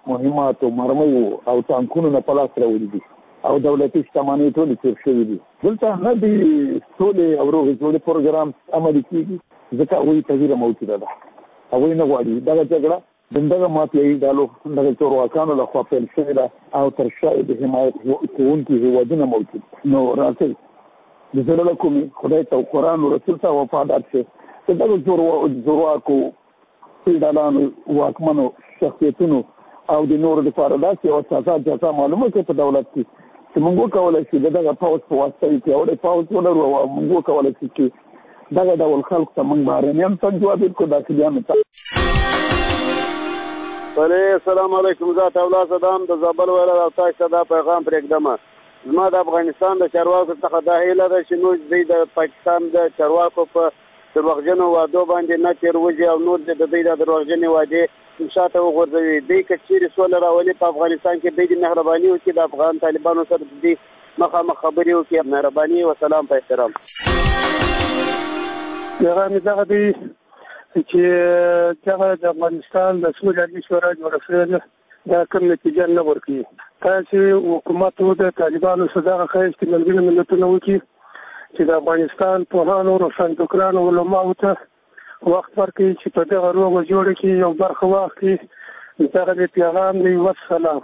مهمات او مرمۍ او تانکونو نه په لاس راوړي دي او دولتي شتمنۍ ټولې تېر شوي دي. دلته نه د سولې او روغې جوړې پروګرام عملي کېږي ځکه هغوی تغییر موجوده ده. هغوی نه غواړي دغه جګړه د دغه مافیایي ډلو دغه چارواکانو لخوا پیل شوې ده او تر شا د حمایت کوونکي هېوادونه موجود. نو راځئ د زړه له کومې خدای ته او قرآن او رسول ته وفادار شي. د دغه زورواکو ډلانو واکمنو شخصیتونو او د نورو لپاره داسې یوه سزا جزا معلومه کړي په دولت کې چې موږ وکولی شو د دغه پوځ په واسطه یې پیاوړی پوځ ولرو او موږ وکولی شو چې دغه ډول خلکو ته موږ بهرنیان څنګه جواب ورکړو داخلیانو ته. السلام علیکم. زه عطاالله صدام د زابل ولایت او تاسو ته دا پیغام پرېږدم. زما د افغانستان د چارواکو څخه دا هیله ده چې موږ دوی د پاکستان د چارواکو په دروغجنو وعدو باندې نه تېروځي او نور د دوی د دروغجنې وعدې شاته وغورځوي. دوی که چیرې سوله راولي په افغانستان کې دوی د مهرباني وکړي د افغان طالبانو سره د دوی مخامخ خبرې وکړي. مهرباني وسلام په احترام. پیغام یې دغه دی چې دغه د افغانستان د سولې عالي شورا جوړه شوې ده دا کوم نتیجه نه ورکوي. تاسې حکومت د طالبانو سره دغه ښایي چې ملګري ملتونه وکړي چې د افغانستان پوهانو روښانفکرانو علماو ته وخت ورکړي چې په دغه روغه جوړه کې یو برخه واخلي. دغه د پیغام دی. والسلام.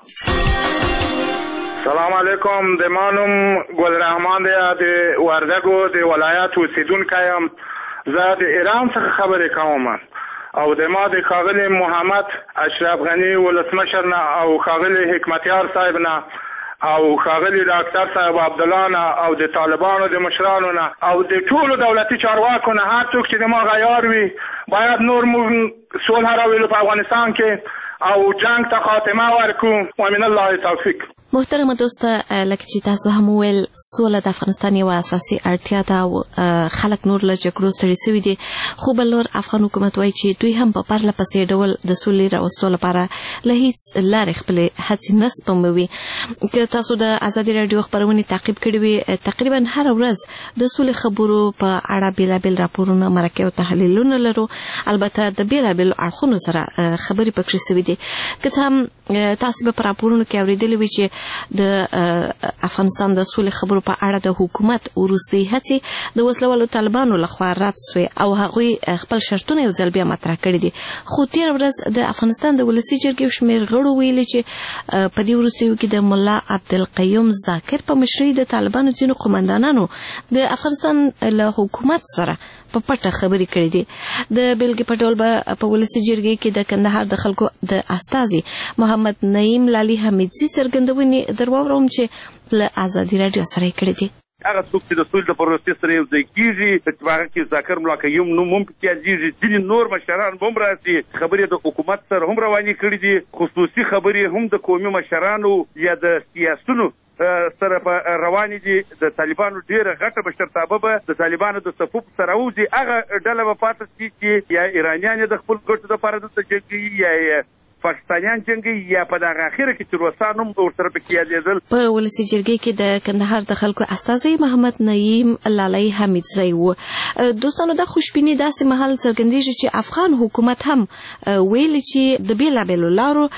سلام علیکم. د مانوم ګل رحمان دی د وردګو د ولایت اوسیدونکی یم. زه د ایران څخه خبرې کوم او د ما د ښاغلي محمد اشرف غني ولسمشر نه او ښاغلي حکمتیار صاحب نه او ښاغلي ډاکټر صاحب عبدالله نه او د طالبانو د مشرانو نه او د ټولو دولتي چارواکو نه هر څوک چې د ما غیار وي باید نور موږ صلح راولو په افغانستان کې او جنگ ته خاتمه ورکو. ومن الله توفیق. محترم دوسته لکه چې تاسو هم ویل سوله د افغانستان یوه اساسي اړتیا ده او خلک نور له جګړو ستړي شوي دي خو بل لور افغان حکومت وایي چې دوی هم په پرله پسې ډول د سولې راوستلو لپاره له هیڅ لارې خپلې هڅې نه سپموي. که تاسو د ازادي راډیو خپرونې تعقیب کړې وي تقریبا هره ورځ د سولې خبرو په اړه بېلابېل راپورونه مرکې او تحلیلونه لرو. البته د بېلابېلو اړخونو سره خبرې پکې شوي دي. که څه هم تاسو به په راپورونو کې اورېدلي وي چې د افغانستان د سولې خبرو په اړه د حکومت وروستۍ هڅې د وسلوالو طالبانو لخوا رد شوې او هغوی خپل شرطونه یو ځل بیا مطرح کړي دي. خو تېره ورځ د افغانستان د ولسي جرګې یو شمېر غړو ویلي چې په دې وروستیو کې د ملا عبدالقیوم ذاکر په مشرۍ د طالبانو ځینو قومندانانو د افغانستان له حکومت سره په پټه خبرې کړې دي. د بېلګې په ډول به په ولسي جرګې کې د کندهار د خلکو د استازي محمد نعیم لالي حمیدزي څرګندونې در واورم چې له ازادي راډیو سره یې کړې دي. هغه څوک چې د سولې د پروسې سره یو ځای کېږي په هغه کې ذاکر ملا قیوم نوم هم پکې یادېږي. ځینې نور مشران هم راځي خبرې د حکومت سره هم روانې کړي دي. خصوصي خبرې هم د قومي مشرانو یا د سیاسونو سره په روانې دي. د طالبانو ډېره غټه مشرتابه به د طالبانو د صفوف سره وځي. هغه ډله به پاتې شي چې یا ایرانیان د خپل ګټو دپاره دلته جنګوي یا پاکستانیان جنګي یا په دغه اخره کې چې روسان هم ورسره پکې یادېدل. په ولسي جرګې کې د کندهار د خلکو استازی محمد نعیم لالي حمیدزی و. دوستانو د خوشبیني داسې مهال څرګندېږي چې افغان حکومت هم ویلي چې د بېلابېلو لارو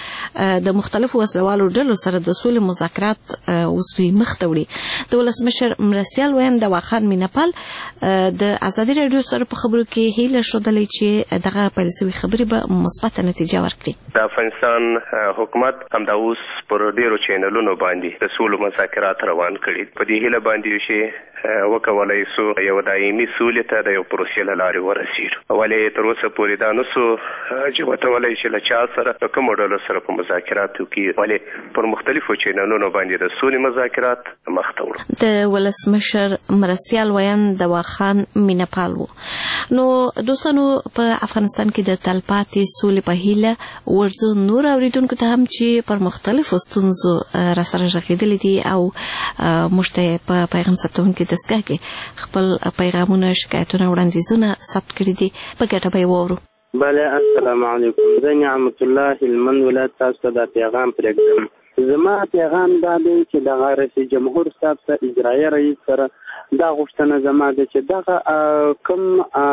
د مختلفو وسلوالو ډلو سره د سولې مذاکرات اوس دوی مخ ته وړي. د ولسمشر مرستیال ویاند دواخان میناپال د ازادي راډیو سره په خبرو کې هیله ښودلې چې دغه پیل شوې خبرې به مثبته نتیجه ورکړي. افغانستان حکومت همدا اوس پر ډیرو چینلونو باندې د سولو مذاکرات روان کړي. په دې هیله باندې چې وکولای سو یو دایمي سولې ته د یو پروسې له لارې ورسېږو. ولې تر اوسه پورې دا نسو چې وتولی چې له چا سره د کومو ډلو سره په مذاکراتو کې ولې پر مختلفو چینلونو باندې د سولې مذاکرات مخ ته وړو. د ولسمشر مرستیال ویاند دواخان میناپال و. نو دوستانو په افغانستان کې د تلپاتې سولې په هیله ورځو نور اوریدونکو ته هم چې پر مختلفو ستونزو راسره غږېدلي دي او موږ ته په پیغام ثبتونکي دستګاه کې خپل پیغامونه شکایتونه وړاندیزونه ثبت کړي دي. په ګټه به یې واورو. بله السلام علیکم. زه نعمت الله هلمند ولایت تاسو ته دا پیغام پرېږدم. زما پیغام دا دی چې دغه رئیس جمهور صاحب ته اجرایه رئیس سره دا غوښتنه زما ده چې دغه کوم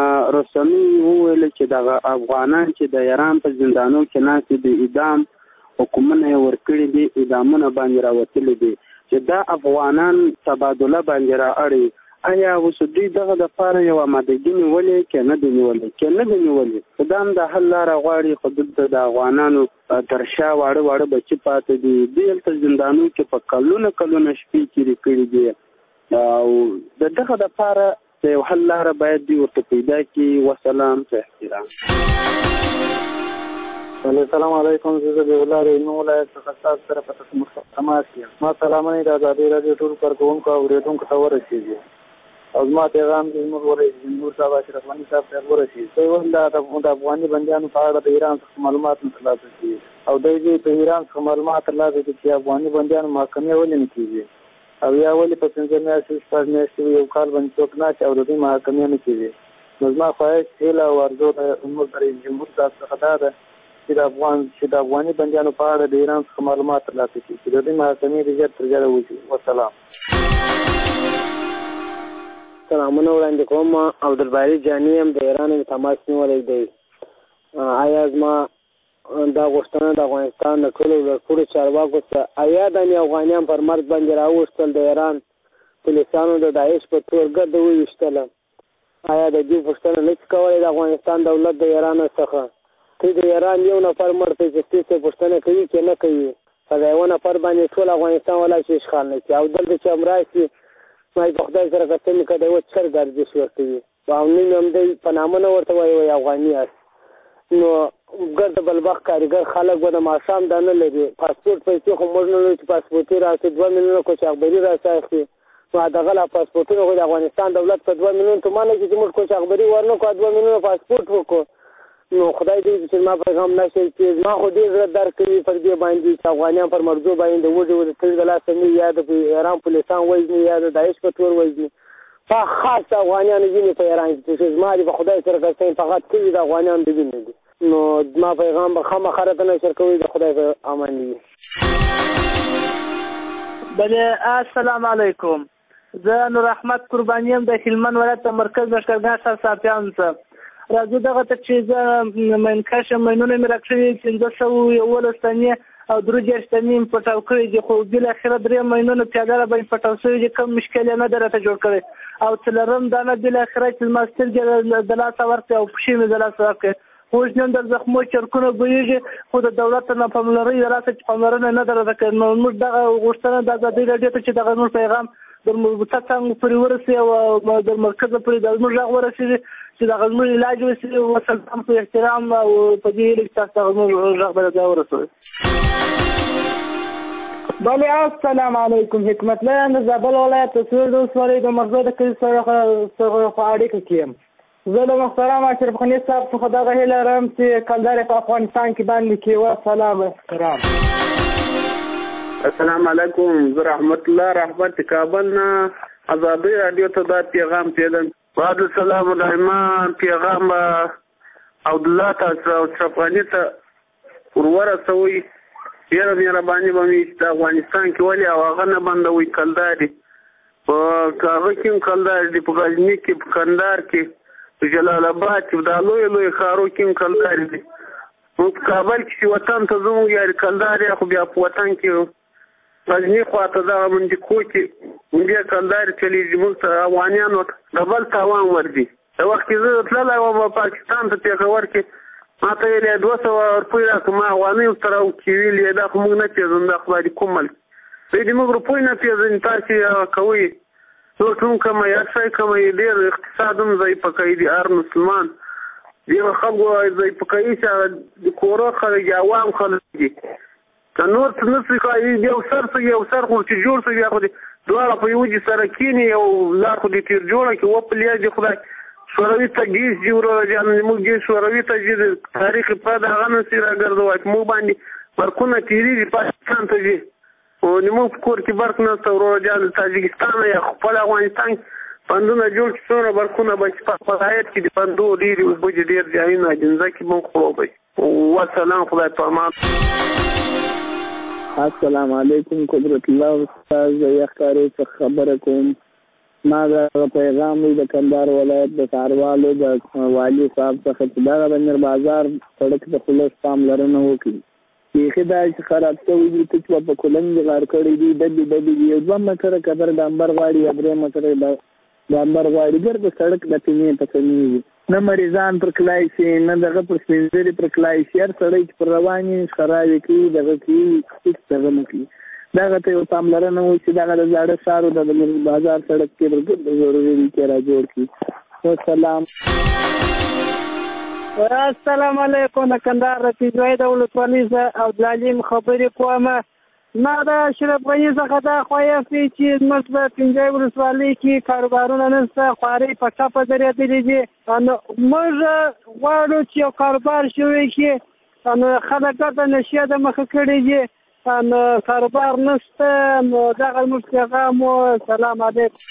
رسنۍ وویل چې دغه افغانان چې د ایران په زندانو کې ناست د اعدام حکومونه یې ورکړي دي، اعدامونه باندې راوتلي دي چې دا افغانان تبادله باندې را اړوي. آیا اوس دوی دغه دپاره یو آمادګي نیولې که نه دي نیولې؟ خو دا هم د حل لاره غواړي. خو دلته د افغانانو تر شا واړه بچي پاتې دي. دوی هلته زندانونو کې په کلونه شپې تېرې کړي دي او د دغه دپاره د یو حل لاره باید دوی ورته پیدا کړي. وسلام په احترام. السلام علیکم. زه د الله رحیم ولایت څخه تاسو سره په تماس یم. ما سلامونه د ازادي راډیو ټول کارکوونکو او اورېدونکو ته ورسېږي او زما پیغام زموږ ورسېږي صاحب اشرف غني صاحب ته ورسېږي. دوی د افغاني بندیانو په اړه د ایران څخه معلومات ترلاسه کړي او دوی په ایران څخه معلومات ترلاسه کړي چې افغاني بندیانو محاکمې ولې نه کېږي او یا ولې په 5 میاشتې 6 میاشتې یو کال باندې څوک ناست او د دوی محاکمې نه کېږي. نو زما خواهش هیله او ارزو د رئیس جمهور صاحب څخه دا ده چې د افغاني بندیانو په اړه د ایران څخه معلومات ترلاسه کړي چې د دوی محاکمې د ژر تر ژره وشي. وسلام. سلامونه وړاندې کوم. عبدالباري جاني یم، د ایران تماس نیولی دی. آیا زما دا غوښتنه د افغانستان د ټولو لوړپوړو چارواکو څخه آیا د افغانیان پر مرګ باندې راووښتل د ایران پولیسانو د داعش په تور ګرده وویشتله؟ آیا د دې پوښتنه نه شي کولی د افغانستان دولت د ایران څخه چې د ایران یو نفر مړ دی چې څه پوښتنه کوي چې نه کوي؟ په د یوه نفر باندې ټول افغانستان ولاړ شي اشغال نه کړي او دلته چې هم راشي ما په خدای سره قسم که د یوه چر ګردش ورکوي او نیم هم دی په نامه نه ورته وایي افغاني یاست. نو ګرد بلبخ کارګر خلک به د ماښام دا نه لري. پاسپورټ پیسې خو موږ نه لرو چې پاسپورټي راسي 2 میلیونه کوچاغبري راساخي. نو دغه لا پاسپورټونه خو د افغانستان دولت په 2 میلیون تومانه کې چې موږ کوچاغبري ورنه کړو 2 میلیونه پاسپورټ وکړو. نو خدای دې چې ما پیغام نشي چې ما خو ډېر زړه درد کوي پر دې باندې چې افغانیان پر مرزو باندې وږي تړي د لاسه نه یا د ایران پولیسان وژني یا د داعش په تور وژني. په خاص افغانیان ځینې په ایران کې چې زما دې په خدای سره قسم فقط کوي د افغانیان د وینې دي. نو ما پیغام به خامخا راته نشر کوي د خدای په امان وي. بله السلام علیکم. زه نور احمد قربانی یم د هلمند ولایت مرکز لښکرګاه ښار صافیانو څخه. راځو دغه ته چې زه منکشه مینونه مې راکړي 511 تنې او 3 تنې مې پټاو کړي دي خو بالاخره 3 مینونه پیاده را باندې پټاو شوي دي. کوم مشکل نه دی راته جوړ کړی او څلورم دا نه بالاخره چې زما سترګې د لاسه ورکړې او پښې مې د لاسه ورکړې. اوس نن د زخمو چرکونه بویږي خو د دولت نه پاملرنه د راسه چې پاملرنه نه ده راته کړې. نو موږ دغه غوښتنه د ازادي راډیو ته چې دغه نور پیغام در مربوطه څنګه پورې ورسي او در مرکز پورې د موږ غږ ورسېږي چې دغه زموږ علاج وسي. وسلام په احترام او په دې هیله چې تاسو ته زموږ غږ به ځای ورسوي. بله السلام علیکم. حکمت الله یم د زابل ولایت د سویل ولسوالۍ د مرزو د کلي سره په اړیکه کې یم. زه د محترم اشرف غني صاحب څخه دغه هیله لرم چې کلدار په افغانستان کې باندې کې وسلام احترام. السلام علیکم. زه رحمت الله رحمت کابل نه ازادي راډیو ته دا پیغام پیلم. بعد السلام الرحمن پیغام عبدالله تاسو او اشرف غني ته ورسوي. ډېره مهرباني به وي چې د افغانستان کې ولې او هغه نه بندوي کلداري په هغه کې هم کلدار دي، په غزني کې، په کندهار کې، په جلال آباد کې، دا لوی ښارو کې هم کلدار دي. موږ په کابل کې چې وطن ته زموږ یاري کلدار خو بیا په وطن کې غزني خواته دغه منډیکو کې بیا کلدار چلیږي. موږ ته افغانیانو ډبل تاوان ورځي. د وخت کې زه تللی وم پاکستان ته پېښور کې ما ته ویل 200 روپۍ راکړه. ما افغانۍ ورته راوکېویلې دا خو موږ نه پېژنو دا خو کوم ملک دی دې موږ روپۍ نه پېژني تاسې کوئ څوک هم کمه یا شی کمه یې ډېر اقتصاد هم ضعیفه کوي د هر مسلمان ډېرو خلکو ضعیفه کوي چې د کورو خلک دي عوام خلک دي که نور څه نه شي کوي یو سر خو چې جوړ شي بیا خو دې دواړه په یو دي سره کښېني یو لار خو دې تېر جوړه کړي وپلیا دې خدای شوروي ته ګیس دي وروره جانې موږ دې شوروي ته چې تاریخ پرد هغه نه شي راګرځوی موږ باندې برقونه تېرېږي پاکستان ته ځي او زموږ په کور کې برق نشته وروره جان تاجکستان یا خپل افغانستان بندونه جوړ کړي څومره برقونه به چې په خپل هیات کې د بندو ډېرې اوبه دي ډېر ځایونه اجنزه کې به خرابوي. وسلام خدای په امان. السلام علیکم قدرت الله استاد یخکاری څخه خبره کوم. ما دا پیغام د کندهار ولایت د څاروالو د والي صاحب څخه چې دغه د میر بازار سړک د خلاص پاملرنه وکړي بیخي دا چې خراب شوي دي ته چې په کولنګ غار کړی دي ډبې دي یو 2 متره قدر ډامبر غواړي یا 3 متره ډامبر غواړي ګرد سړک د پینې په کمیږي نه مریضان پر کلای شي نه دغه پر سپینځري پر کلای شي هر سړی چې پر رواني خرابې کوي دغه کوي هېڅ دغه نه کوي دغه ته یو پاملرنه وشي دغه د زاړه ښار د بازار سړک کې بالکل ضروري دي چې را جوړ کړي والسلام. السلام علیکم د کندهار د پیجوای د ولسوالۍ زه عبدالعلیم خبرې کوم. ما د اشرف غني څخه دا خوښ چې زموږ په پیجوای ولسوالۍ کې کاروبارونه نشته خوارۍ په ټپه درېدلې دي نو موږ غواړو چې یو کاروبار شوی کې نو خلک ګټه نشي د مخه کړي دي نو کاروبار نشته نو دغه موږ پیغام سلام علیکم.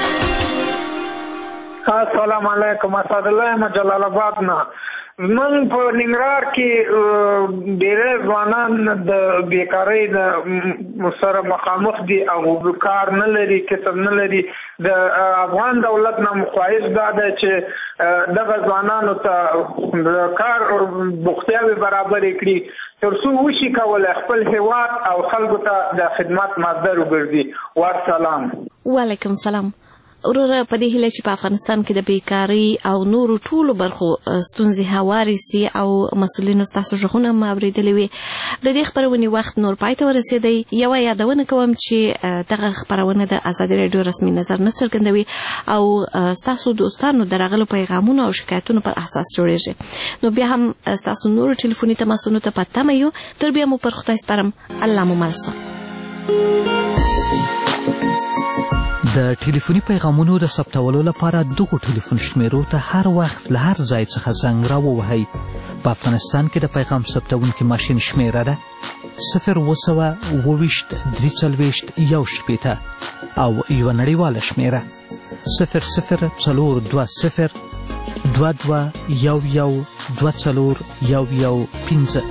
السلام علیکم اسد الله جلال آباد نه من په ننګرهار کې ډېر ځوانان د بیکارۍ د سره مخامخ دي او کار نه لري کسب نه لري د افغان دولت نه مخواهش دا ده چې دغه ځوانانو ته د کار بوختیاوې برابرې کړي تر څو وشي کولی خپل هیواد او خلکو ته د خدمت مصدر وګرځي. والسلام. وعلیکم سلام. وروره په دې هیله چې په افغانستان کې د بیکارۍ او نورو ټولو برخو ستونزې هوارې سي او مسؤلینو ستاسو غږونه هم اورېدلي وي. د دې خپرونې وخت نور پای ته ورسېدی. یوه یادونه کوم چې دغه خپرونه د ازادي راډیو رسمي نظر نه څرګندوي او ستاسو دوستانو د راغلو پیغامونو او شکایتونو پر اساس جوړېږي. نو بیا هم ستاسو نورو ټلیفوني تماسونو ته په تمه یو. تر بیا مو پر خدای سپارم. الله مو مل شه. د ټلیفوني پیغامونو د ثبتولو لپاره دغو ټلیفون شمیرو ته هر وخت له هر ځای څخه زنګ راووهئ. په افغانستان کې د پیغام ثبتونکي ماشین شمیره ده 020-340-1 او یوه نړیواله شمیره 0020-22-11-24-15.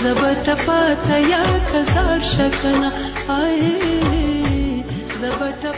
زبتا